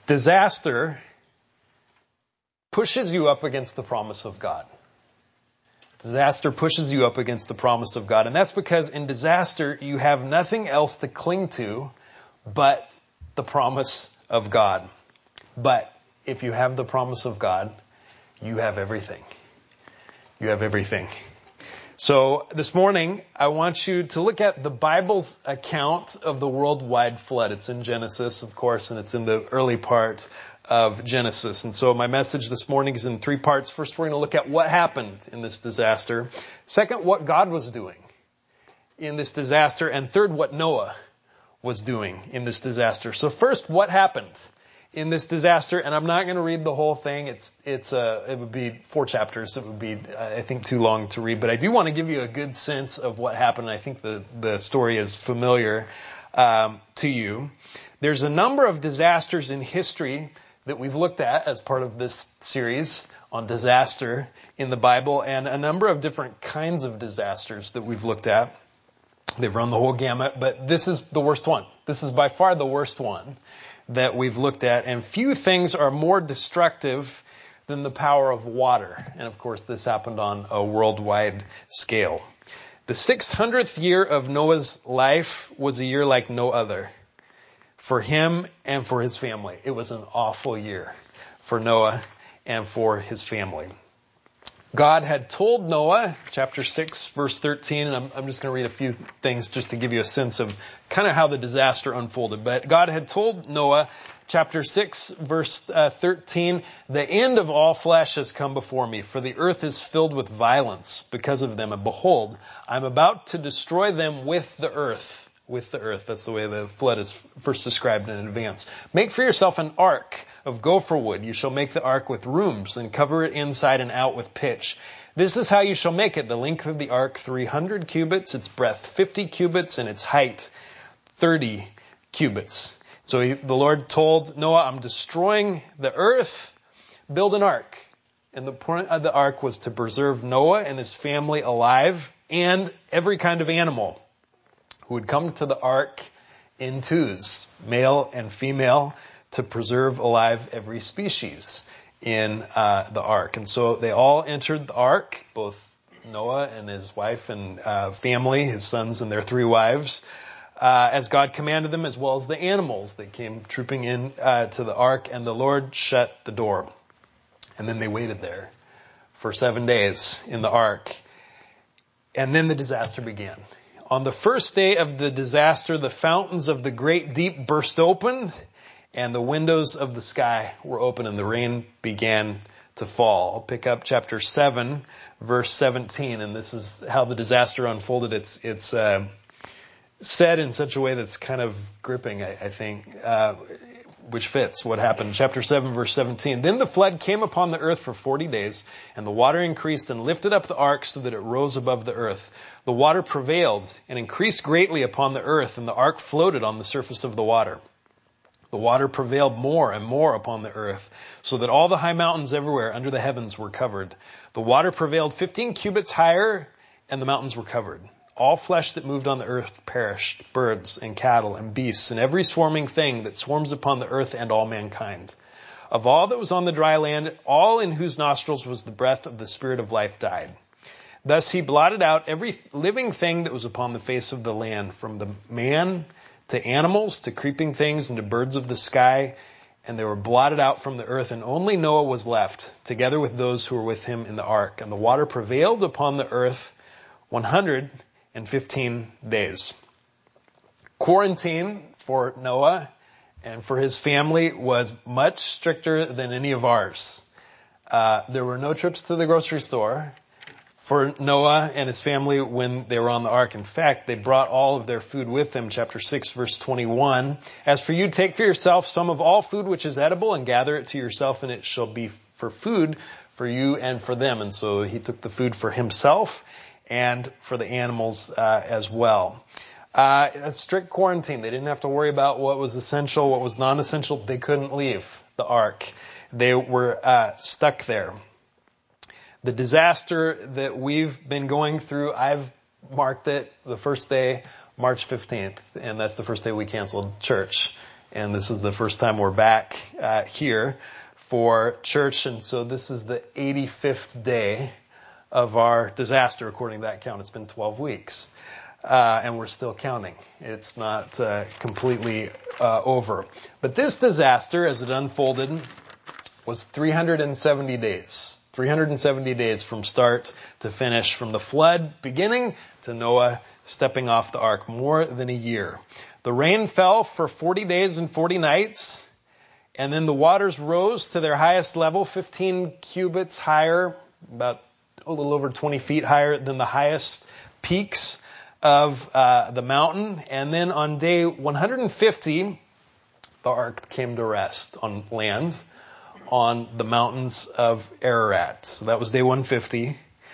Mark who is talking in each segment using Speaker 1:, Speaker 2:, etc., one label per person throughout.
Speaker 1: Disaster pushes you up against the promise of God. Disaster pushes you up against the promise of God. And that's because in disaster, you have nothing else to cling to but the promise of God. But if you have the promise of God, you have everything. You have everything. So this morning, I want you to look at the Bible's account of the worldwide flood. It's in Genesis, of course, and it's in the early part of Genesis. And so my message this morning is in three parts. First, we're going to look at what happened in this disaster. Second, what God was doing in this disaster. And third, what Noah was doing in this disaster. So first, what happened in this disaster? And I'm not going to read the whole thing. It would be 4 chapters. It would be, I think, too long to read. But I do want to give you a good sense of what happened. I think the story is familiar to you. There's a number of disasters in history that we've looked at as part of this series on disaster in the Bible, and a number of different kinds of disasters that we've looked at. They've run the whole gamut, but this is the worst one. This is by far the worst one that we've looked at, and few things are more destructive than the power of water. And of course, this happened on a worldwide scale. The 600th year of Noah's life was a year like no other for him and for his family. It was an awful year for Noah and for his family. God had told Noah, chapter 6, verse 13, and I'm just going to read a few things just to give you a sense of kind of how the disaster unfolded. But God had told Noah, chapter 6, verse 13, the end of all flesh has come before me, for the earth is filled with violence because of them. And behold, I'm about to destroy them with the earth. With the earth. That's the way the flood is first described in advance. Make for yourself an ark of gopher wood. You shall make the ark with rooms and cover it inside and out with pitch. This is how you shall make it. The length of the ark, 300 cubits, its breadth 50 cubits, and its height 30 cubits. So the Lord told Noah, I'm destroying the earth. Build an ark. And the point of the ark was to preserve Noah and his family alive and every kind of animal who would come to the ark in twos, male and female, to preserve alive every species in the ark. And so they all entered the ark, both Noah and his wife and family, his sons and their 3 wives, as God commanded them, as well as the animals that came trooping in to the ark. And the Lord shut the door. And then they waited there for 7 days in the ark. And then the disaster began. On the first day of the disaster, the fountains of the great deep burst open, and the windows of the sky were open, and the rain began to fall. I'll pick up chapter 7, verse 17, and this is how the disaster unfolded. It's said in such a way that's kind of gripping, I think, which fits what happened. Chapter 7, verse 17. Then the flood came upon the earth for 40 days, and the water increased and lifted up the ark so that it rose above the earth. The water prevailed and increased greatly upon the earth, and the ark floated on the surface of the water. The water prevailed more and more upon the earth, so that all the high mountains everywhere under the heavens were covered. The water prevailed 15 cubits higher, and the mountains were covered. All flesh that moved on the earth perished, birds and cattle and beasts and every swarming thing that swarms upon the earth and all mankind. Of all that was on the dry land, all in whose nostrils was the breath of the Spirit of life died. Thus he blotted out every living thing that was upon the face of the land, from the man to animals to creeping things and to birds of the sky, and they were blotted out from the earth, and only Noah was left, together with those who were with him in the ark. And the water prevailed upon the earth 115 days. Quarantine for Noah and for his family was much stricter than any of ours. There were no trips to the grocery store for Noah and his family when they were on the ark. In fact, they brought all of their food with them. Chapter 6, verse 21. As for you, take for yourself some of all food which is edible and gather it to yourself, and it shall be for food for you and for them. And so he took the food for himself and for the animals as well. A strict quarantine. They didn't have to worry about what was essential, what was non-essential. They couldn't leave the ark. They were stuck there. The disaster that we've been going through, I've marked it the first day, March 15th, and that's the first day we canceled church And this is the first time we're back here for church. And so this is the 85th day of our disaster, according to that count. It's been 12 weeks. And we're still counting. It's not completely over. But this disaster, as it unfolded, was 370 days. 370 days from start to finish, from the flood beginning to Noah stepping off the ark, more than a year. The rain fell for 40 days and 40 nights, and then the waters rose to their highest level, 15 cubits higher, about a little over 20 feet higher than the highest peaks of the mountain. And then on day 150, the ark came to rest on land on the mountains of Ararat. So that was day 150.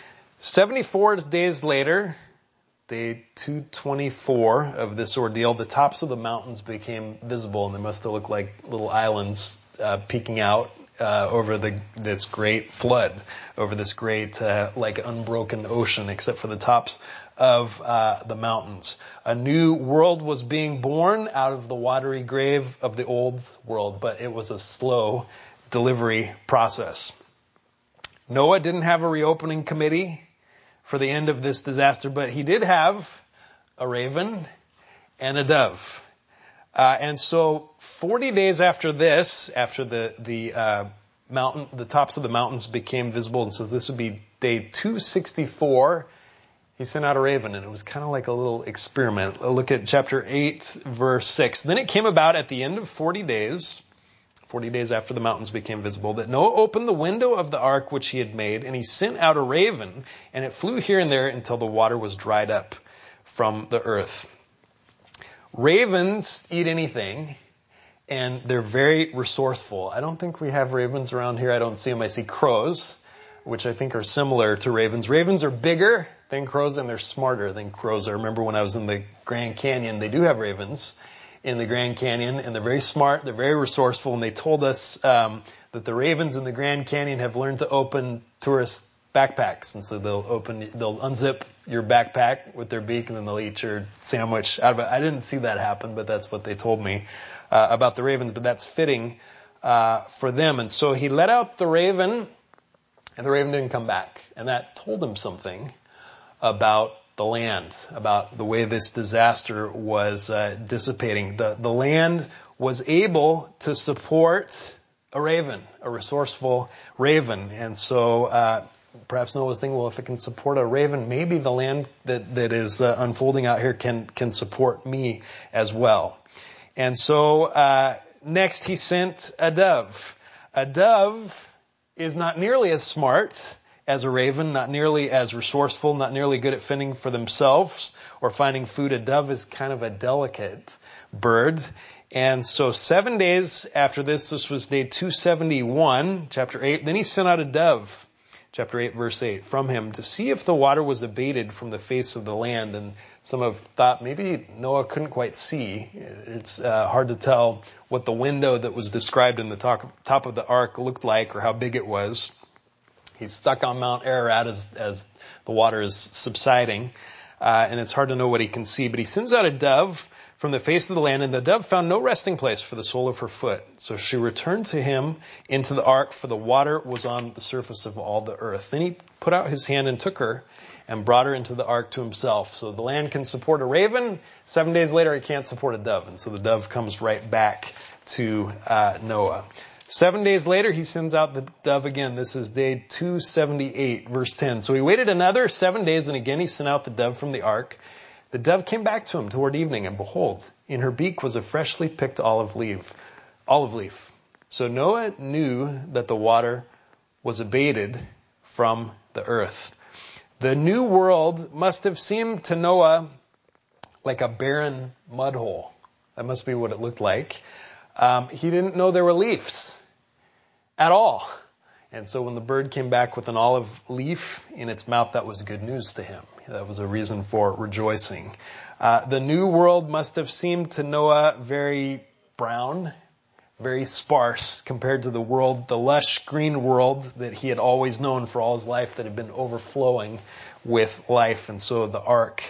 Speaker 1: 74 days later, day 224 of this ordeal, the tops of the mountains became visible, and they must have looked like little islands peeking out over this great flood, over this great like unbroken ocean, except for the tops of the mountains. A new world was being born out of the watery grave of the old world, but it was a slow delivery process. Noah didn't have a reopening committee for the end of this disaster, but he did have a raven and a dove. And so 40 days after this, after the tops of the mountains became visible, and so this would be day 264, he sent out a raven, and it was kind of like a little experiment. Look at chapter 8, verse 6. Then it came about at the end of 40 days after the mountains became visible, that Noah opened the window of the ark which he had made, and he sent out a raven, and it flew here and there until the water was dried up from the earth. Ravens eat anything, and they're very resourceful. I don't think we have ravens around here. I don't see them. I see crows, which I think are similar to ravens. Ravens are bigger than crows, and they're smarter than crows. I remember when I was in the Grand Canyon, they do have ravens in the Grand Canyon, and they're very smart, they're very resourceful, and they told us that the ravens in the Grand Canyon have learned to open tourist backpacks, and so they'll unzip your backpack with their beak, and then they'll eat your sandwich out of it. I didn't see that happen, but that's what they told me about the ravens, but that's fitting for them. And so he let out the raven, and the raven didn't come back, and that told him something about the land, about the way this disaster was dissipating. The land was able to support a raven, a resourceful raven. And so perhaps Noah was thinking, well, if it can support a raven, maybe the land that is unfolding out here can support me as well. And so next he sent a dove. A dove is not nearly as smart as a raven, not nearly as resourceful, not nearly good at fending for themselves or finding food. A dove is kind of a delicate bird. And so 7 days after this was day 271, chapter 8, then he sent out a dove, chapter 8, verse 8, from him to see if the water was abated from the face of the land. And some have thought maybe Noah couldn't quite see. It's hard to tell what the window that was described in the top of the ark looked like or how big it was. He's stuck on Mount Ararat as the water is subsiding, and it's hard to know what he can see. But he sends out a dove from the face of the land, and the dove found no resting place for the sole of her foot. So she returned to him into the ark, for the water was on the surface of all the earth. Then he put out his hand and took her and brought her into the ark to himself. So the land can support a raven. 7 days later, it can't support a dove. And so the dove comes right back to Noah. 7 days later, he sends out the dove again. This is day 278, verse 10. So he waited another 7 days, and again he sent out the dove from the ark. The dove came back to him toward evening, and behold, in her beak was a freshly picked olive leaf. So Noah knew that the water was abated from the earth. The new world must have seemed to Noah like a barren mud hole. That must be what it looked like. He didn't know there were leaves at all. And so when the bird came back with an olive leaf in its mouth, that was good news to him. That was a reason for rejoicing. The new world must have seemed to Noah very brown, very sparse compared to the lush green world that he had always known for all his life, that had been overflowing with life. And so the ark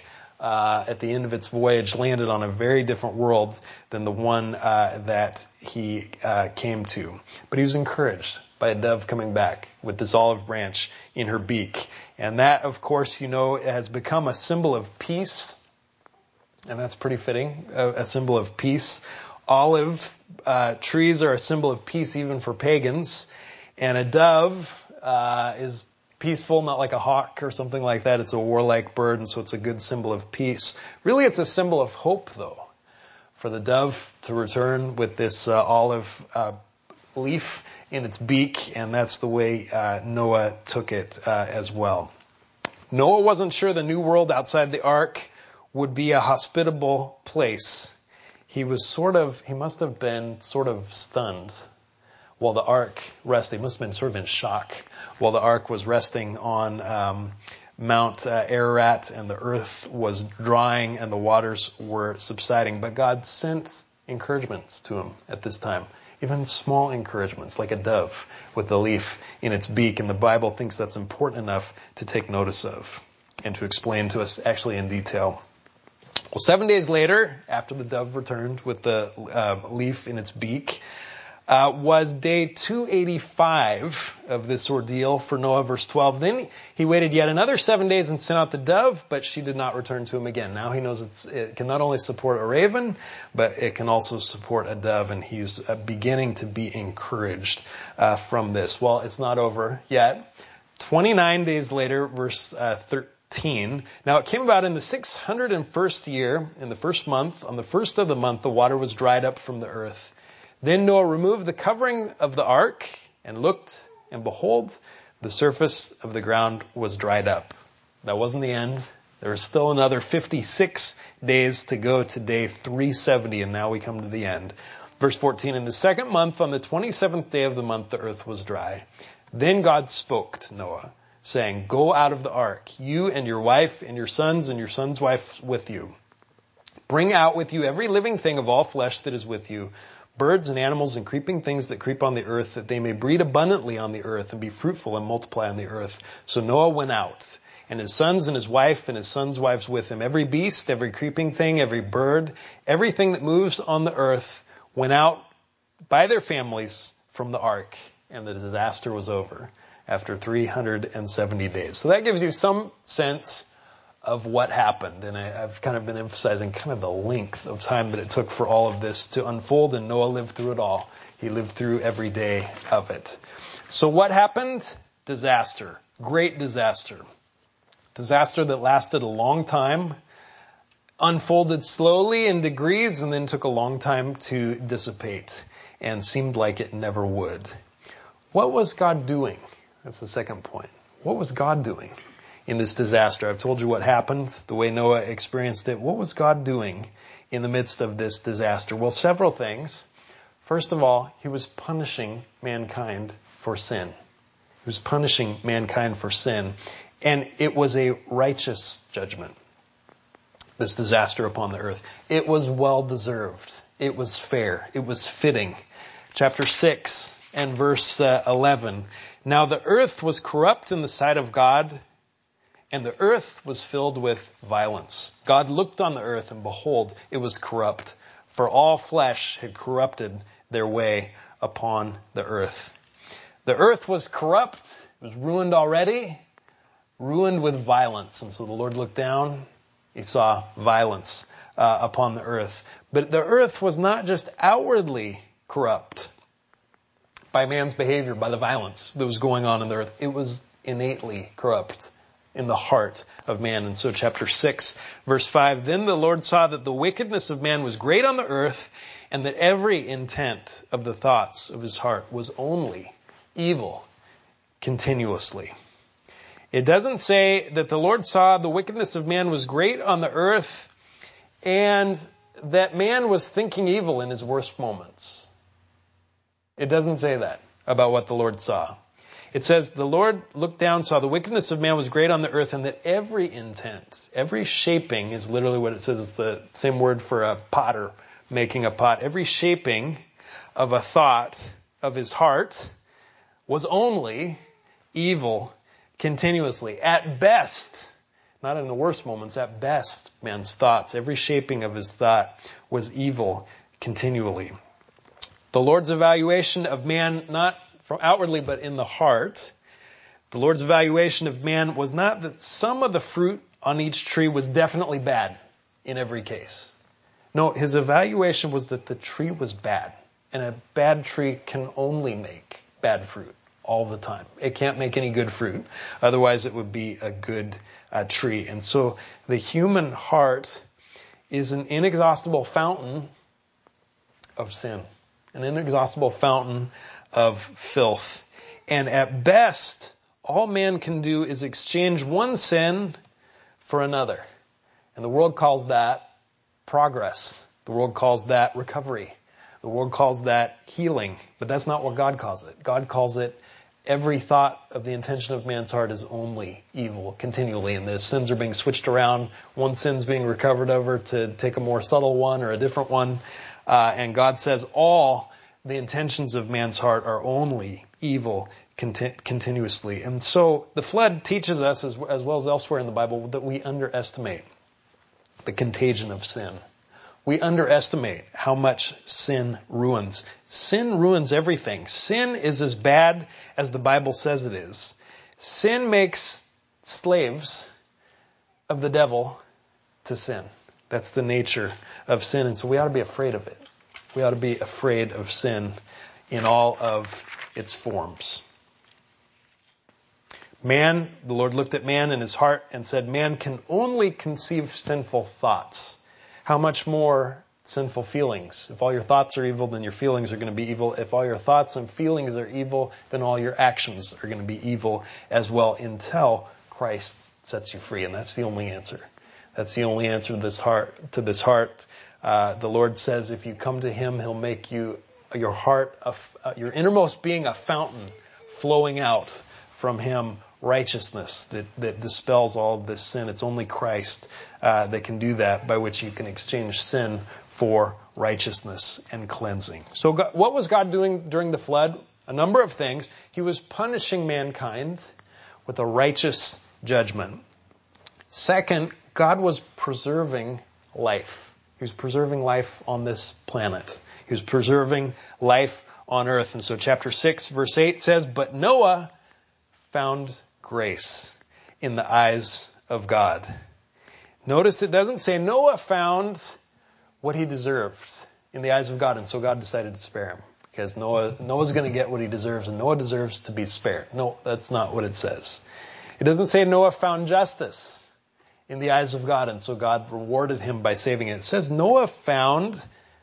Speaker 1: at the end of its voyage, landed on a very different world than the one that he came to. But he was encouraged by a dove coming back with this olive branch in her beak. And that, of course, has become a symbol of peace. And that's pretty fitting, a symbol of peace. Olive trees are a symbol of peace even for pagans. And a dove is peaceful, not like a hawk or something like that. It's a warlike bird, and so it's a good symbol of peace. Really, it's a symbol of hope, though, for the dove to return with this olive leaf in its beak, and that's the way Noah took it as well. Noah wasn't sure the new world outside the ark would be a hospitable place. He must have been sort of stunned while the ark rested. He must have been sort of in shock while the ark was resting on Mount Ararat, and the earth was drying and the waters were subsiding. But God sent encouragements to him at this time. Even small encouragements, like a dove with the leaf in its beak. And the Bible thinks that's important enough to take notice of and to explain to us actually in detail. Well, 7 days later, after the dove returned with the leaf in its beak, was day 285 of this ordeal for Noah, verse 12. Then he waited yet another 7 days and sent out the dove, but she did not return to him again. Now he knows it can not only support a raven, but it can also support a dove, and he's beginning to be encouraged from this. Well, it's not over yet. 29 days later, verse 13. Now it came about in the 601st year, in the first month, on the first of the month, the water was dried up from the earth. Then Noah removed the covering of the ark and looked, and behold, the surface of the ground was dried up. That wasn't the end. There was still another 56 days to go to day 370, and now we come to the end. Verse 14, in the second month, on the 27th day of the month, the earth was dry. Then God spoke to Noah, saying, go out of the ark, you and your wife and your sons wives with you. Bring out with you every living thing of all flesh that is with you, birds and animals and creeping things that creep on the earth, that they may breed abundantly on the earth and be fruitful and multiply on the earth. So Noah went out, and his sons and his wife and his sons' wives with him. Every beast, every creeping thing, every bird, everything that moves on the earth went out by their families from the ark, and the disaster was over after 370 days. So that gives you some sense of what happened. And I've kind of been emphasizing kind of the length of time that it took for all of this to unfold, and Noah lived through it all. He lived through every day of it. So what happened? Disaster. Great disaster. Disaster that lasted a long time, unfolded slowly in degrees, and then took a long time to dissipate, and seemed like it never would. What was God doing? That's the second point. What was God doing in this disaster? I've told you what happened, the way Noah experienced it. What was God doing in the midst of this disaster? Well, several things. First of all, he was punishing mankind for sin. He was punishing mankind for sin. And it was a righteous judgment, this disaster upon the earth. It was well deserved. It was fair. It was fitting. Chapter 6 and verse 11. Now the earth was corrupt in the sight of God, and the earth was filled with violence. God looked on the earth, and behold, it was corrupt, for all flesh had corrupted their way upon the earth. The earth was corrupt. It was ruined already, ruined with violence. And so the Lord looked down. He saw violence upon the earth. But the earth was not just outwardly corrupt by man's behavior, by the violence that was going on in the earth. It was innately corrupt in the heart of man. And so chapter 6, verse 5, then the Lord saw that the wickedness of man was great on the earth, and that every intent of the thoughts of his heart was only evil continuously. It doesn't say that the Lord saw the wickedness of man was great on the earth and that man was thinking evil in his worst moments. It doesn't say that about what the Lord saw. It says the Lord looked down, saw the wickedness of man was great on the earth, and that every intent, every shaping is literally what it says. It's the same word for a potter making a pot. Every shaping of a thought of his heart was only evil continuously. At best, not in the worst moments, at best, man's thoughts, every shaping of his thought was evil continually. The Lord's evaluation of man, not from outwardly, but in the heart, the Lord's evaluation of man was not that some of the fruit on each tree was definitely bad in every case. No, his evaluation was that the tree was bad. And a bad tree can only make bad fruit all the time. It can't make any good fruit. Otherwise, it would be a good tree. And so the human heart is an inexhaustible fountain of sin, an inexhaustible fountain of filth. And at best, all man can do is exchange one sin for another. And the world calls that progress. The world calls that recovery. The world calls that healing. But that's not what God calls it. God calls it every thought of the intention of man's heart is only evil continually. And the sins are being switched around. One sin's being recovered over to take a more subtle one or a different one. And God says all the intentions of man's heart are only evil continuously. And so the flood teaches us, as well as elsewhere in the Bible, that we underestimate the contagion of sin. We underestimate how much sin ruins. Sin ruins everything. Sin is as bad as the Bible says it is. Sin makes slaves of the devil to sin. That's the nature of sin. And so we ought to be afraid of it. We ought to be afraid of sin in all of its forms. Man, the Lord looked at man in his heart and said, man can only conceive sinful thoughts. How much more sinful feelings? If all your thoughts are evil, then your feelings are going to be evil. If all your thoughts and feelings are evil, then all your actions are going to be evil as well until Christ sets you free. And that's the only answer. That's the only answer to this heart. The Lord says if you come to Him, He'll make your heart, your innermost being a fountain flowing out from Him, righteousness that dispels all of this sin. It's only Christ that can do that, by which you can exchange sin for righteousness and cleansing. So what was God doing during the flood? A number of things. He was punishing mankind with a righteous judgment. Second, God was preserving life. He was preserving life on this planet. He was preserving life on earth. And so chapter 6, verse 8 says, but Noah found grace in the eyes of God. Notice it doesn't say Noah found what he deserved in the eyes of God, and so God decided to spare him. Because Noah's going to get what he deserves, and Noah deserves to be spared. No, that's not what it says. It doesn't say Noah found justice in the eyes of God, and so God rewarded him by saving it. It says Noah found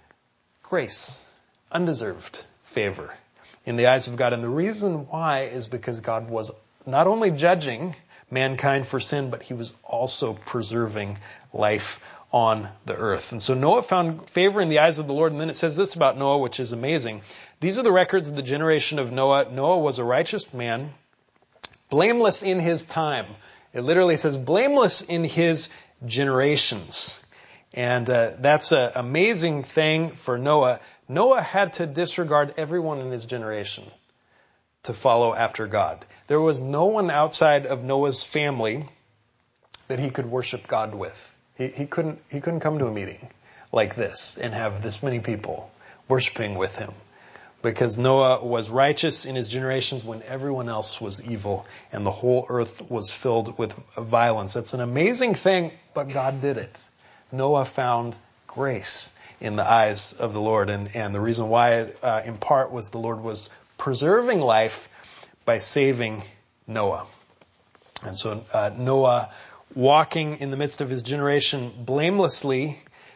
Speaker 1: grace, undeserved favor in the eyes of God. And the reason why is because God was not only judging mankind for sin, but He was also preserving life on the earth. And so Noah found favor in the eyes of the Lord. And then it says this about Noah, which is amazing. These are the records of the generation of Noah. Noah was a righteous man, blameless in his time. It literally says blameless in his generations. And that's an amazing thing for Noah. Noah had to disregard everyone in his generation to follow after God. There was no one outside of Noah's family that he could worship God with. He couldn't come to a meeting like this and have this many people worshiping with him, because Noah was righteous in his generations when everyone else was evil and the whole earth was filled with violence. That's an amazing thing, but God did it. Noah found grace in the eyes of the Lord. And the reason why, in part, was the Lord was preserving life by saving Noah. And so Noah, walking in the midst of his generation blamelessly,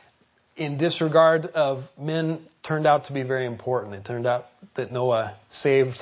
Speaker 1: in disregard of men, turned out to be very important. It turned out that Noah saved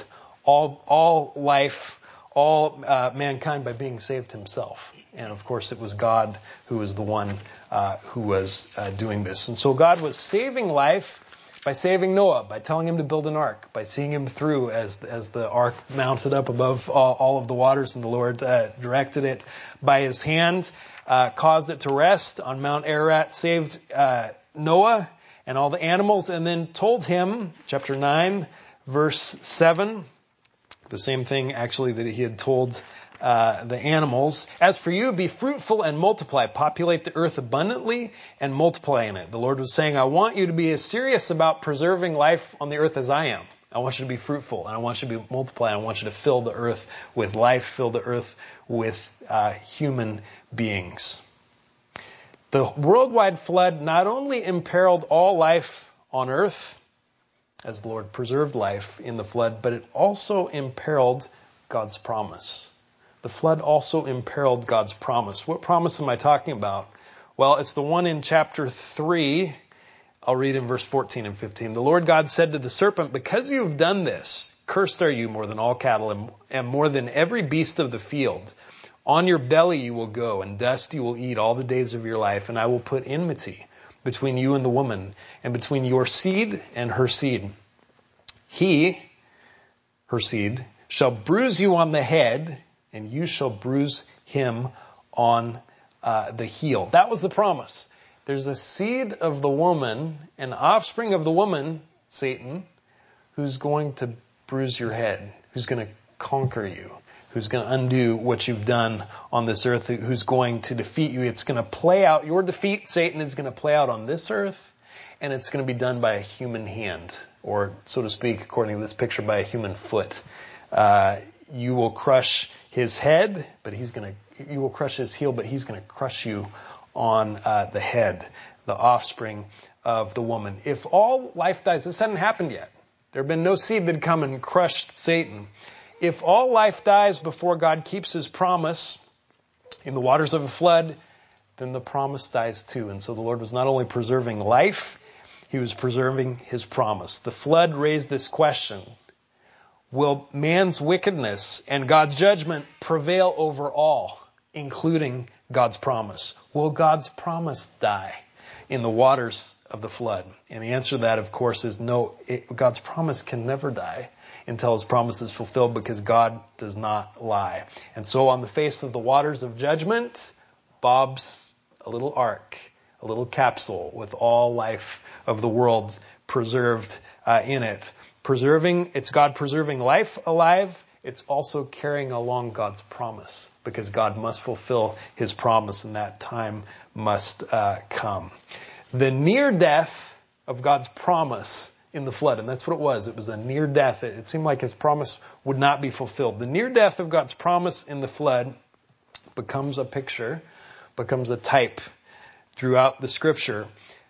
Speaker 1: all life, all mankind by being saved himself. And of course it was God who was the one who was doing this. And so God was saving life by saving Noah, by telling him to build an ark, by seeing him through as the ark mounted up above all of the waters, and the Lord directed it by His hand, caused it to rest on Mount Ararat, saved Noah and all the animals, and then told him, chapter 9, verse 7, the same thing actually that He had told the animals. As for you, be fruitful and multiply. Populate the earth abundantly and multiply in it. The Lord was saying, I want you to be as serious about preserving life on the earth as I am. I want you to be fruitful, and I want you to be multiply. I want you to fill the earth with life, fill the earth with human beings. The worldwide flood not only imperiled all life on earth, as the Lord preserved life in the flood, but it also imperiled God's promise. The flood also imperiled God's promise. What promise am I talking about? Well, it's the one in chapter 3. I'll read in verse 14 and 15. The Lord God said to the serpent, because you have done this, cursed are you more than all cattle and more than every beast of the field. On your belly you will go, and dust you will eat all the days of your life, and I will put enmity between you and the woman, and between your seed and her seed. He, her seed, shall bruise you on the head, and you shall bruise him on the heel. That was the promise. There's a seed of the woman, an offspring of the woman, Satan, who's going to bruise your head, who's going to conquer you, who's going to undo what you've done on this earth, who's going to defeat you. It's going to play out, your defeat, Satan, is going to play out on this earth, and it's going to be done by a human hand, or so to speak, according to this picture, by a human foot. You will crush his head, but you will crush his heel, but he's going to crush you on the head, the offspring of the woman. If all life dies, this hadn't happened yet. There have been no seed that had come and crushed Satan. If all life dies before God keeps his promise in the waters of a flood, then the promise dies too. And so the Lord was not only preserving life, he was preserving his promise. The flood raised this question: will man's wickedness and God's judgment prevail over all, including God's promise? Will God's promise die in the waters of the flood? And the answer to that, of course, is no. God's promise can never die until his promise is fulfilled, because God does not lie. And so on the face of the waters of judgment bobs a little ark, a little capsule with all life of the world preserved in it. It's God preserving life alive. It's also carrying along God's promise, because God must fulfill his promise, and that time must come. The near death of God's promise in the flood, and that's what it was. It was the near death. It seemed like his promise would not be fulfilled. The near death of God's promise in the flood becomes a picture, becomes a type throughout the scripture,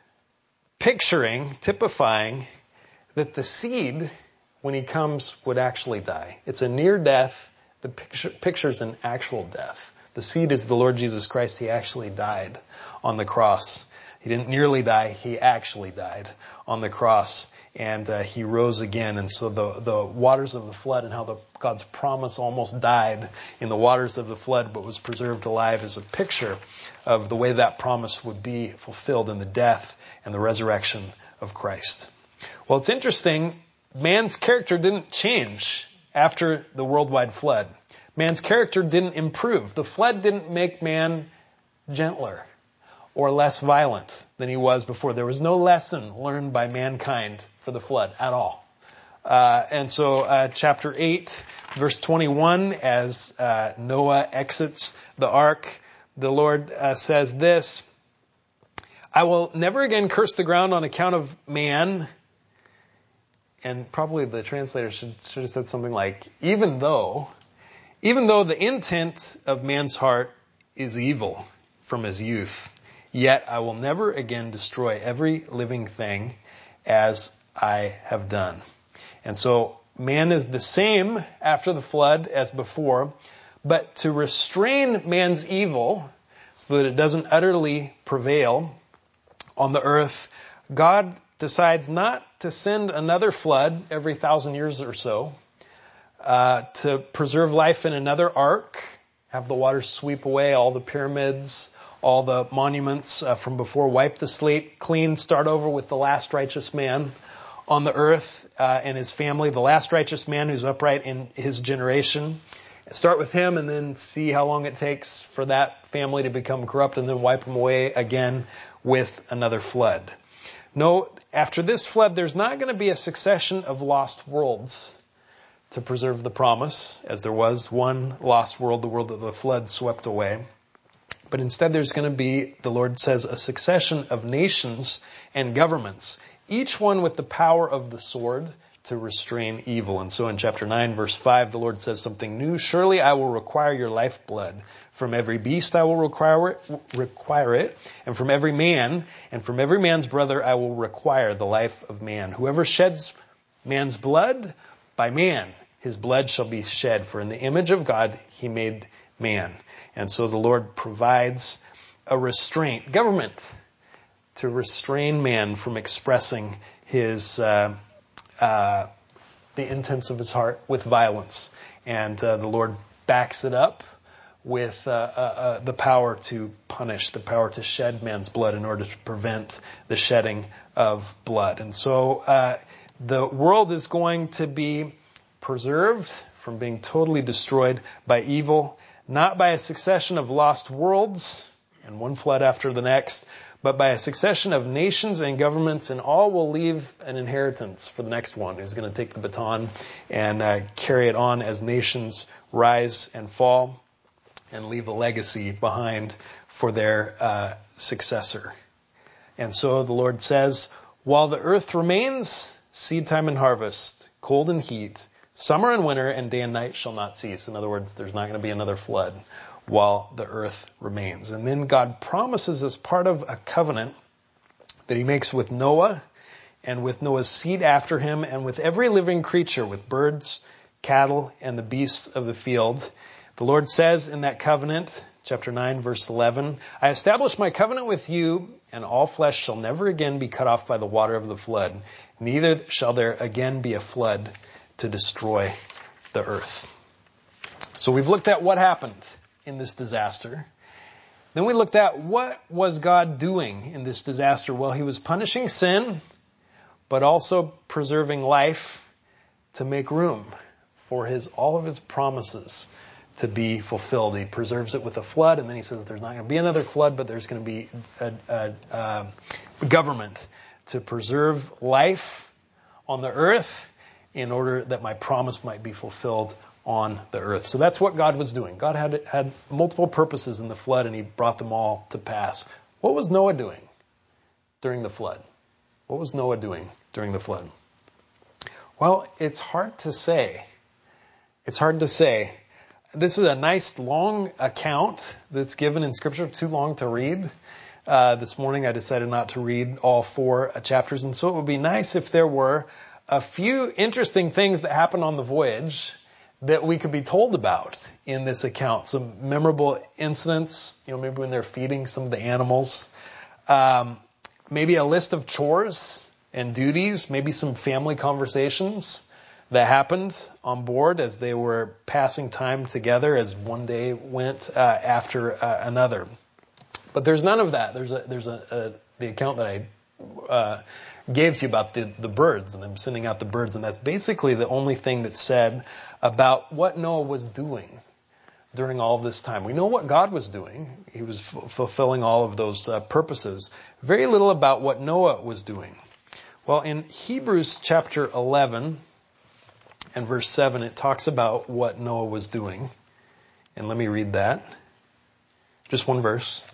Speaker 1: typifying that the seed, when he comes, would actually die. It's a near death. The picture's an actual death. The seed is the Lord Jesus Christ. He actually died on the cross. He didn't nearly die. He actually died on the cross. And he rose again. And so the waters of the flood, and how God's promise almost died in the waters of the flood, but was preserved alive, is a picture of the way that promise would be fulfilled in the death and the resurrection of Christ. Well, it's interesting. Man's character didn't change after the worldwide flood. Man's character didn't improve. The flood didn't make man gentler or less violent than he was before. There was no lesson learned by mankind for the flood at all. And so chapter 8, verse 21, as Noah exits the ark, the Lord says this: I will never again curse the ground on account of man. And probably the translator should have said something like, even though the intent of man's heart is evil from his youth, yet I will never again destroy every living thing as I have done. And so man is the same after the flood as before, but to restrain man's evil so that it doesn't utterly prevail on the earth, God decides not to send another flood every 1,000 years or so, to preserve life in another ark, have the waters sweep away all the pyramids, all the monuments from before, wipe the slate clean, start over with the last righteous man on the earth and his family, the last righteous man who's upright in his generation. Start with him and then see how long it takes for that family to become corrupt, and then wipe them away again with another flood. No, after this flood, there's not going to be a succession of lost worlds to preserve the promise, as there was one lost world, the world that the flood swept away. But instead there's going to be, the Lord says, a succession of nations and governments, each one with the power of the sword to restrain evil. And so in chapter 9, verse 5, the Lord says something new. Surely I will require your lifeblood. From every beast I will require it. And from every man, and from every man's brother I will require the life of man. Whoever sheds man's blood, by man his blood shall be shed. For in the image of God he made man. And so the Lord provides a restraint, government, to restrain man from expressing his the intents of his heart with violence. And the Lord backs it up with the power to punish, the power to shed man's blood in order to prevent the shedding of blood. And so the world is going to be preserved from being totally destroyed by evil, not by a succession of lost worlds and one flood after the next, but by a succession of nations and governments, and all will leave an inheritance for the next one who's going to take the baton and carry it on as nations rise and fall and leave a legacy behind for their successor. And so the Lord says, while the earth remains, seed time and harvest, cold and heat, summer and winter, and day and night shall not cease. In other words, there's not going to be another flood while the earth remains. And then God promises, as part of a covenant that he makes with Noah and with Noah's seed after him and with every living creature, with birds, cattle, and the beasts of the field. The Lord says in that covenant, chapter 9, verse 11, I establish my covenant with you, and all flesh shall never again be cut off by the water of the flood. Neither shall there again be a flood to destroy the earth. So we've looked at what happened in this disaster. Then we looked at what was God doing in this disaster. Well, he was punishing sin, but also preserving life to make room for all of his promises to be fulfilled. He preserves it with a flood, and then he says there's not going to be another flood, but there's going to be a government to preserve life on the earth in order that my promise might be fulfilled on the earth. So that's what God was doing. God had multiple purposes in the flood, and he brought them all to pass. What was Noah doing during the flood? What was Noah doing during the flood? Well, it's hard to say. It's hard to say. This is a nice long account that's given in Scripture, too long to read. This morning I decided not to read all 4 chapters, and so it would be nice if there were a few interesting things that happened on the voyage that we could be told about in this account. Some memorable incidents, maybe when they're feeding some of the animals. Maybe a list of chores and duties, maybe some family conversations that happened on board as they were passing time together as one day went after another. But there's none of that. There's the account that I gave to you about the birds and them sending out the birds, and that's basically the only thing that's said about what Noah was doing during all this time. We know what God was doing. He was fulfilling all of those purposes. Very little about what Noah was doing. Well, in Hebrews chapter 11 and verse 7, it talks about what Noah was doing. And let me read that. Just one verse.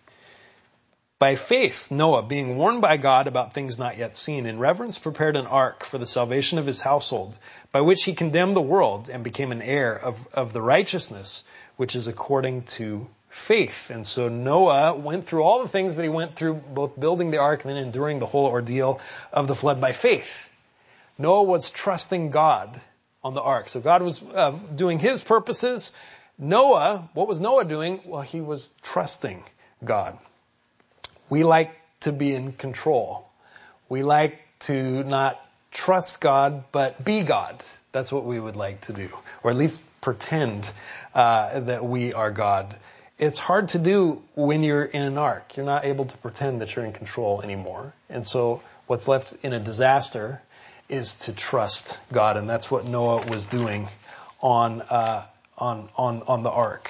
Speaker 1: By faith, Noah, being warned by God about things not yet seen, in reverence prepared an ark for the salvation of his household, by which he condemned the world and became an heir of the righteousness, which is according to faith. And so Noah went through all the things that he went through, both building the ark and then enduring the whole ordeal of the flood by faith. Noah was trusting God on the ark. So God was doing his purposes. Noah, what was Noah doing? Well, he was trusting God. We like to be in control. We like to not trust God, but be God. That's what we would like to do. Or at least pretend that we are God. It's hard to do when you're in an ark. You're not able to pretend that you're in control anymore. And so what's left in a disaster is to trust God. And that's what Noah was doing on the ark.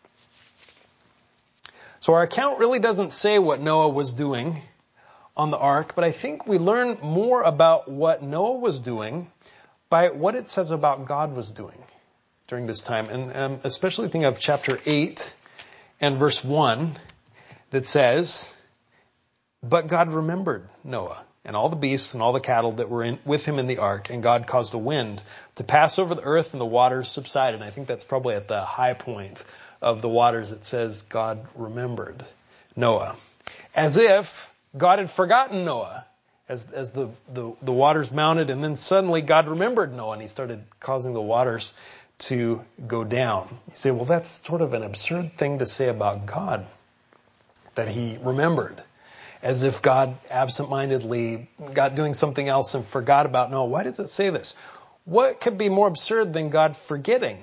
Speaker 1: So our account really doesn't say what Noah was doing on the ark, but I think we learn more about what Noah was doing by what it says about God was doing during this time. And especially think of chapter 8 and verse 1 that says, "But God remembered Noah and all the beasts and all the cattle that were with him in the ark, and God caused a wind to pass over the earth, and the waters subsided." And I think that's probably at the high point of the waters. It says God remembered Noah. As if God had forgotten Noah as the waters mounted, and then suddenly God remembered Noah and he started causing the waters to go down. You say, well, that's sort of an absurd thing to say about God, that he remembered. As if God absentmindedly got doing something else and forgot about Noah. Why does it say this? What could be more absurd than God forgetting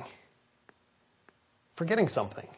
Speaker 1: something?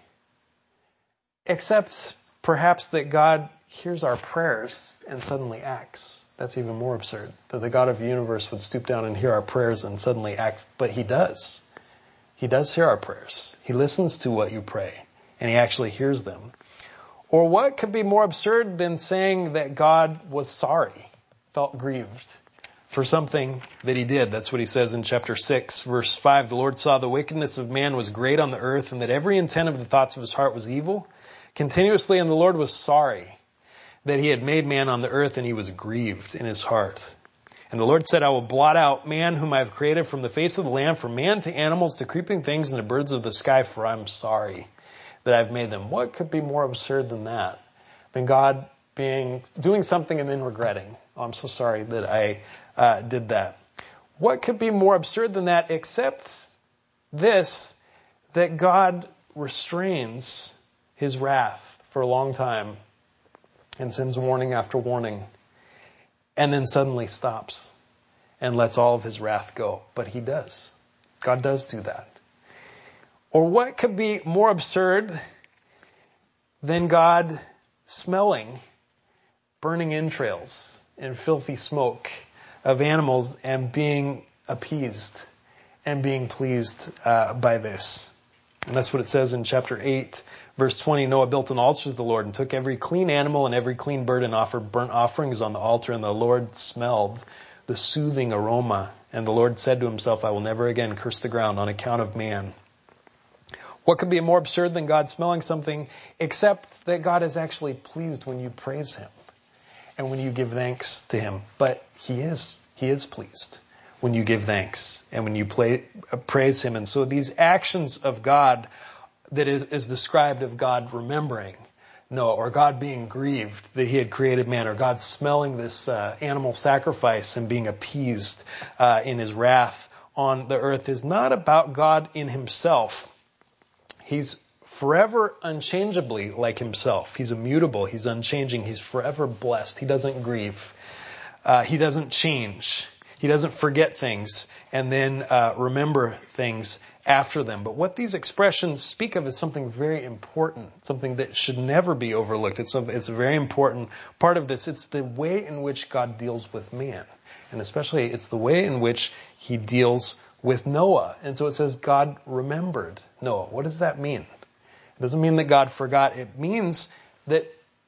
Speaker 1: Except perhaps that God hears our prayers and suddenly acts. That's even more absurd. That the God of the universe would stoop down and hear our prayers and suddenly act. But he does. He does hear our prayers. He listens to what you pray, and he actually hears them. Or what could be more absurd than saying that God was sorry, felt grieved for something that he did? That's what he says in chapter 6, verse 5. "The Lord saw the wickedness of man was great on the earth, and that every intent of the thoughts of his heart was evil continuously, and the Lord was sorry that he had made man on the earth, and he was grieved in his heart. And the Lord said, I will blot out man whom I have created from the face of the land, from man to animals to creeping things and to birds of the sky, for I'm sorry that I've made them." What could be more absurd than that? Than God doing something and then regretting. "Oh, I'm so sorry that I did that." What could be more absurd than that except this, that God restrains his wrath for a long time and sends warning after warning, and then suddenly stops and lets all of his wrath go. But he does. God does do that. Or what could be more absurd than God smelling burning entrails and filthy smoke of animals and being appeased and being pleased by this? And that's what it says in chapter 8, verse 20. "Noah built an altar to the Lord and took every clean animal and every clean bird and offered burnt offerings on the altar. And the Lord smelled the soothing aroma. And the Lord said to himself, I will never again curse the ground on account of man." What could be more absurd than God smelling something except that God is actually pleased when you praise him and when you give thanks to him? But he is pleased when you give thanks and when you praise him. And so these actions of God that is described of God remembering Noah, or God being grieved that he had created man, or God smelling this animal sacrifice and being appeased in his wrath on the earth, is not about God in himself. He's forever unchangeably like himself. He's immutable. He's unchanging. He's forever blessed. He doesn't grieve. He doesn't change. He doesn't forget things and then remember things after them. But what these expressions speak of is something very important, something that should never be overlooked. It's a very important part of this. It's the way in which God deals with man. And especially it's the way in which he deals with Noah. And so it says God remembered Noah. What does that mean? It doesn't mean that God forgot. It means that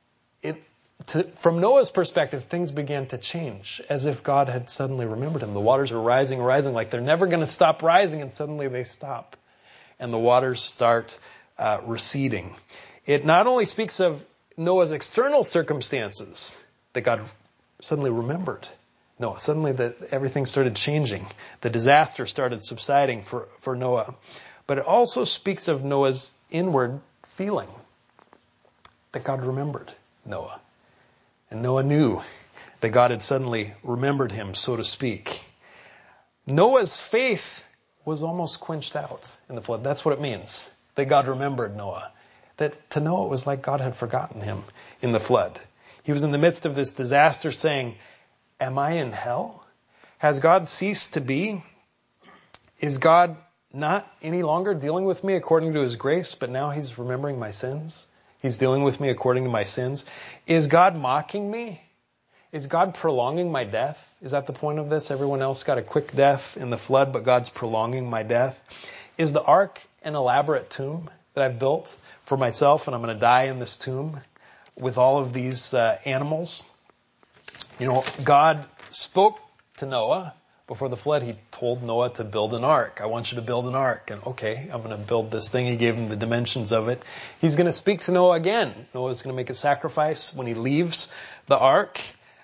Speaker 1: from Noah's perspective, things began to change, as if God had suddenly remembered him. The waters are rising, like they're never going to stop rising, and suddenly they stop. And the waters start receding. It not only speaks of Noah's external circumstances, that God suddenly remembered Noah. Suddenly everything started changing. The disaster started subsiding for Noah. But it also speaks of Noah's inward feeling, that God remembered Noah. And Noah knew that God had suddenly remembered him, so to speak. Noah's faith was almost quenched out in the flood. That's what it means, that God remembered Noah. That to Noah it was like God had forgotten him in the flood. He was in the midst of this disaster saying, am I in hell? Has God ceased to be? Is God not any longer dealing with me according to his grace, but now he's remembering my sins? He's dealing with me according to my sins. Is God mocking me? Is God prolonging my death? Is that the point of this? Everyone else got a quick death in the flood, but God's prolonging my death. Is the ark an elaborate tomb that I've built for myself, and I'm going to die in this tomb with all of these animals? God spoke to Noah Before the flood, he told Noah to build an ark. I want you to build an ark. And okay, I'm going to build this thing. He gave him the dimensions of it. He's going to speak to Noah again. Noah's going to make a sacrifice when he leaves the ark.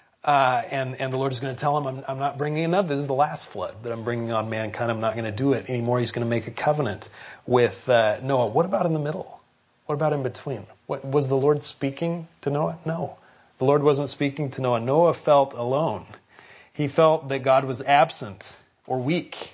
Speaker 1: And the Lord is going to tell him, I'm not bringing another. This is the last flood that I'm bringing on mankind. I'm not going to do it anymore. He's going to make a covenant with Noah. What about in the middle? What about in between? Was the Lord speaking to Noah? No. The Lord wasn't speaking to Noah. Noah felt alone. He felt that God was absent or weak.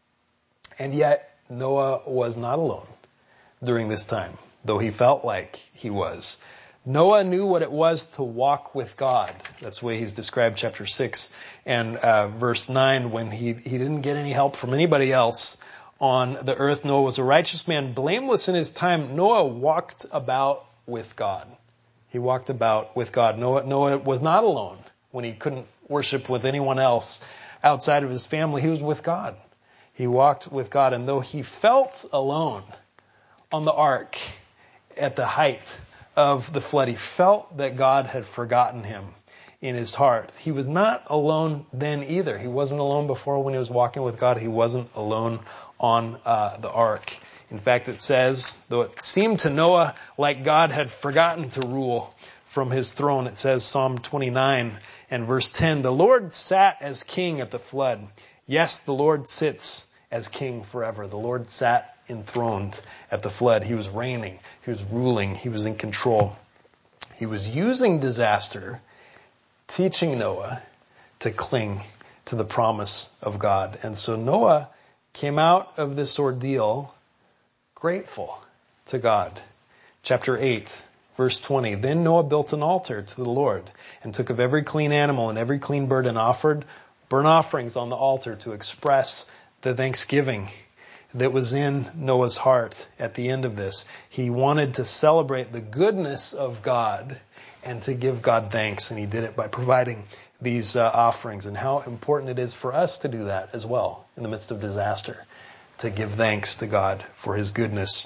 Speaker 1: And yet, Noah was not alone during this time, though he felt like he was. Noah knew what it was to walk with God. That's the way he's described chapter 6 and verse 9, when he didn't get any help from anybody else on the earth. Noah was a righteous man, blameless in his time. Noah walked about with God. He walked about with God. Noah was not alone when he couldn't worship with anyone else outside of his family. He was with God. He walked with God. And though he felt alone on the ark at the height of the flood, he felt that God had forgotten him in his heart. He was not alone then either. He wasn't alone before when he was walking with God. He wasn't alone on the ark. In fact, it says, though it seemed to Noah like God had forgotten to rule from his throne, it says, Psalm 29 and verse 10, the Lord sat as king at the flood. Yes, the Lord sits as king forever. The Lord sat enthroned at the flood. He was reigning. He was ruling. He was in control. He was using disaster, teaching Noah to cling to the promise of God. And so Noah came out of this ordeal grateful to God. Chapter 8, verse 20. Then Noah built an altar to the Lord and took of every clean animal and every clean bird and offered burnt offerings on the altar to express the thanksgiving that was in Noah's heart at the end of this. He wanted to celebrate the goodness of God and to give God thanks, and he did it by providing these offerings. And how important it is for us to do that as well in the midst of disaster, to give thanks to God for his goodness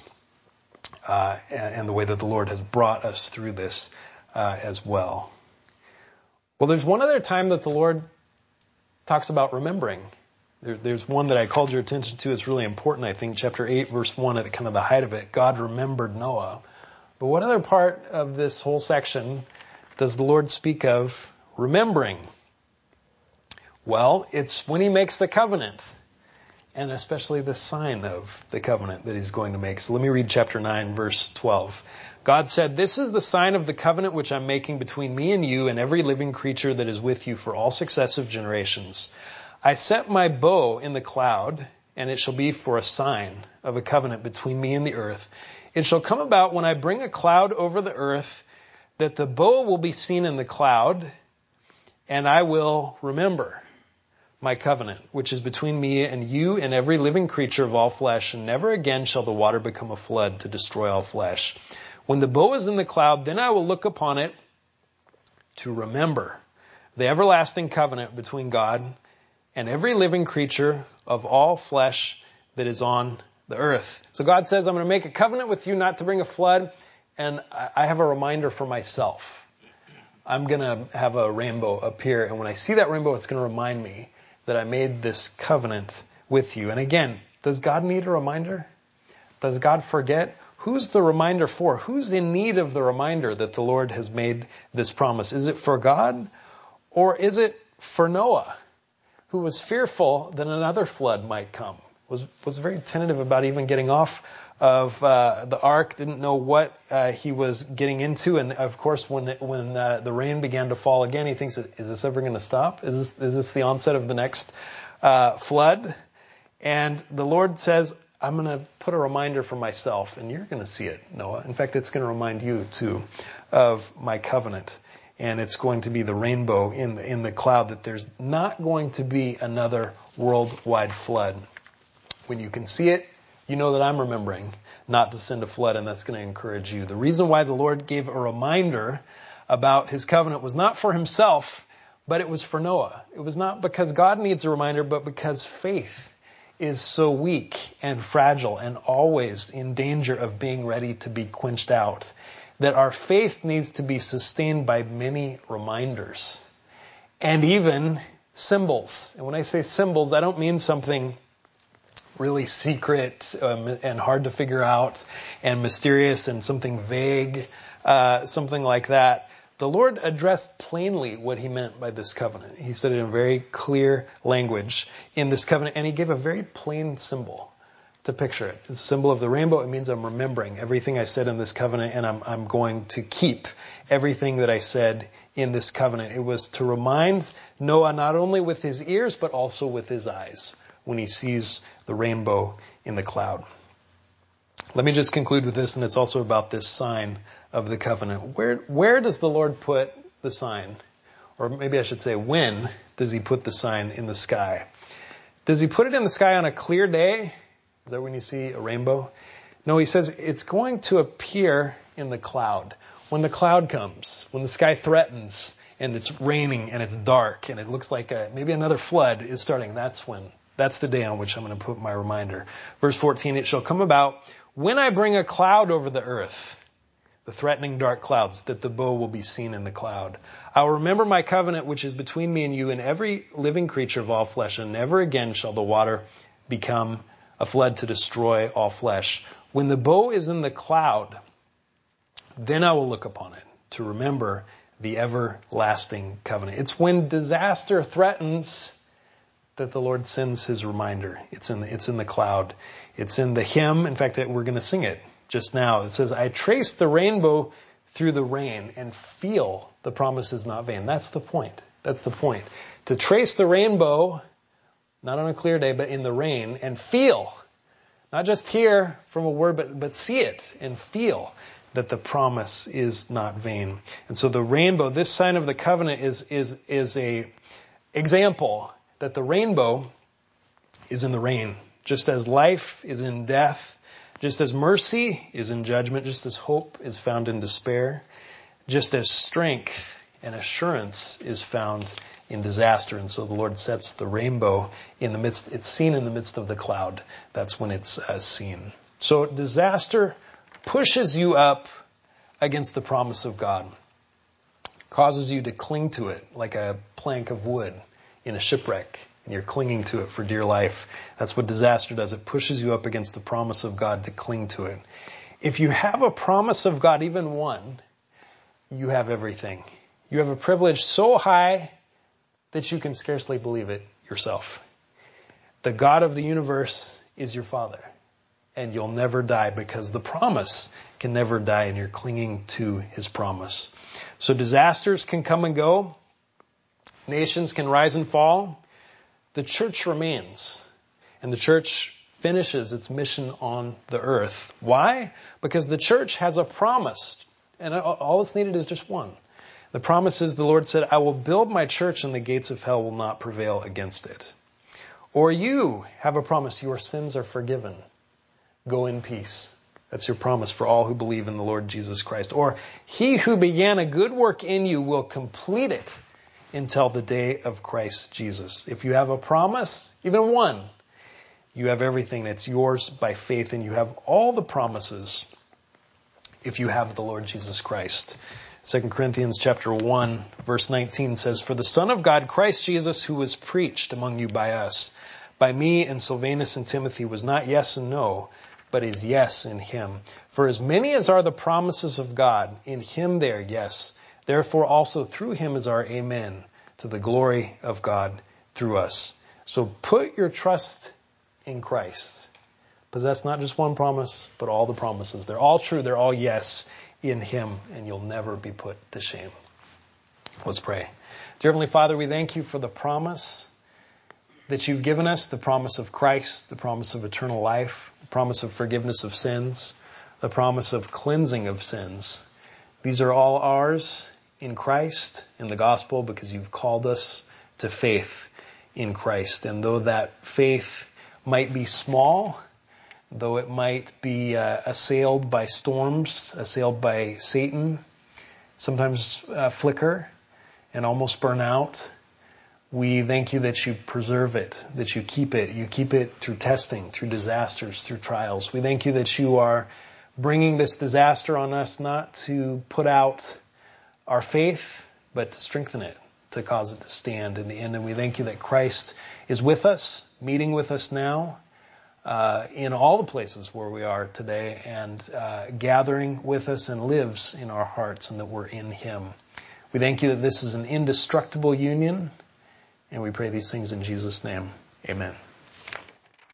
Speaker 1: and the way that the Lord has brought us through this as well. Well, there's one other time that the Lord talks about remembering. There's one that I called your attention to. It's really important, I think. Chapter 8, verse 1, at kind of the height of it, God remembered Noah. But what other part of this whole section does the Lord speak of remembering? Well, it's when he makes the covenant, and especially the sign of the covenant that he's going to make. So let me read chapter 9, verse 12. God said, "This is the sign of the covenant which I'm making between me and you and every living creature that is with you for all successive generations. I set my bow in the cloud, and it shall be for a sign of a covenant between me and the earth. It shall come about when I bring a cloud over the earth that the bow will be seen in the cloud, and I will remember my covenant, which is between me and you and every living creature of all flesh, and never again shall the water become a flood to destroy all flesh. When the bow is in the cloud, then I will look upon it to remember the everlasting covenant between God and every living creature of all flesh that is on the earth." So God says, I'm going to make a covenant with you not to bring a flood, and I have a reminder for myself. I'm going to have a rainbow appear, and when I see that rainbow, it's going to remind me that I made this covenant with you. And again, does God need a reminder? Does God forget? Who's the reminder for? Who's in need of the reminder that the Lord has made this promise? Is it for God, or is it for Noah, who was fearful that another flood might come, was very tentative about even getting off of the ark, didn't know what he was getting into, and of course when the rain began to fall again, he thinks, is this ever going to stop? Is this the onset of the next flood? And the Lord says, I'm going to put a reminder for myself, and you're going to see it, Noah. In fact, it's going to remind you too of my covenant. And it's going to be the rainbow in the cloud, that there's not going to be another worldwide flood. When you can see it, you know that I'm remembering not to send a flood, and that's going to encourage you. The reason why the Lord gave a reminder about his covenant was not for himself, but it was for Noah. It was not because God needs a reminder, but because faith is so weak and fragile and always in danger of being ready to be quenched out, that our faith needs to be sustained by many reminders. And even symbols. And when I say symbols, I don't mean something really secret and hard to figure out and mysterious and something vague, something like that. The Lord addressed plainly what he meant by this covenant. He said it in very clear language in this covenant, and he gave a very plain symbol to picture it. It's a symbol of the rainbow. It means I'm remembering everything I said in this covenant, and I'm going to keep everything that I said in this covenant. It was to remind Noah not only with his ears, but also with his eyes when he sees the rainbow in the cloud. Let me just conclude with this, and it's also about this sign of the covenant. Where does the Lord put the sign? Or maybe I should say, when does he put the sign in the sky? Does he put it in the sky on a clear day? Is that when you see a rainbow? No, he says it's going to appear in the cloud. When the cloud comes, when the sky threatens, and it's raining, and it's dark, and it looks like maybe another flood is starting, that's the day on which I'm going to put my reminder. Verse 14, it shall come about when I bring a cloud over the earth, the threatening dark clouds, that the bow will be seen in the cloud. I will remember my covenant which is between me and you and every living creature of all flesh, and never again shall the water become a flood to destroy all flesh. When the bow is in the cloud, then I will look upon it to remember the everlasting covenant. It's when disaster threatens that the Lord sends his reminder. It's in the cloud. It's in the hymn. In fact, we're going to sing it just now. It says, I trace the rainbow through the rain and feel the promise is not vain. That's the point. That's the point. To trace the rainbow, not on a clear day, but in the rain, and feel, not just hear from a word, but see it and feel that the promise is not vain. And so the rainbow, this sign of the covenant is a example that the rainbow is in the rain. Just as life is in death, just as mercy is in judgment, just as hope is found in despair, just as strength and assurance is found in disaster. And so the Lord sets the rainbow in the midst, it's seen in the midst of the cloud. That's when it's seen. So disaster pushes you up against the promise of God, causes you to cling to it like a plank of wood in a shipwreck, and you're clinging to it for dear life. That's what disaster does. It pushes you up against the promise of God to cling to it. If you have a promise of God, even one, you have everything. You have a privilege so high that you can scarcely believe it yourself. The God of the universe is your Father, and you'll never die because the promise can never die, and you're clinging to his promise. So disasters can come and go. Nations can rise and fall. The church remains, and the church finishes its mission on the earth. Why? Because the church has a promise, and all it's needed is just one. The promise is, the Lord said, I will build my church and the gates of hell will not prevail against it. Or you have a promise, your sins are forgiven. Go in peace. That's your promise for all who believe in the Lord Jesus Christ. Or he who began a good work in you will complete it until the day of Christ Jesus. If you have a promise, even one, you have everything that's yours by faith, and you have all the promises if you have the Lord Jesus Christ. 2 Corinthians chapter 1, verse 19 says, For the Son of God, Christ Jesus, who was preached among you by us, by me and Silvanus and Timothy, was not yes and no, but is yes in him. For as many as are the promises of God, in him they are yes. Therefore also through him is our amen, to the glory of God through us. So put your trust in Christ. Possess not just one promise, but all the promises. They're all true. They're all yes in him, and you'll never be put to shame. Let's pray. Dear Heavenly Father, we thank you for the promise that you've given us, the promise of Christ, the promise of eternal life, the promise of forgiveness of sins, the promise of cleansing of sins. These are all ours in Christ, in the gospel, because you've called us to faith in Christ. And though that faith might be small, though it might be assailed by storms, assailed by Satan, sometimes flicker and almost burn out, we thank you that you preserve it, that you keep it. You keep it through testing, through disasters, through trials. We thank you that you are bringing this disaster on us not to put out our faith, but to strengthen it, to cause it to stand in the end. And we thank you that Christ is with us, meeting with us now, in all the places where we are today, and gathering with us and lives in our hearts, and that we're in him. We thank you that this is an indestructible union, and we pray these things in Jesus' name. Amen.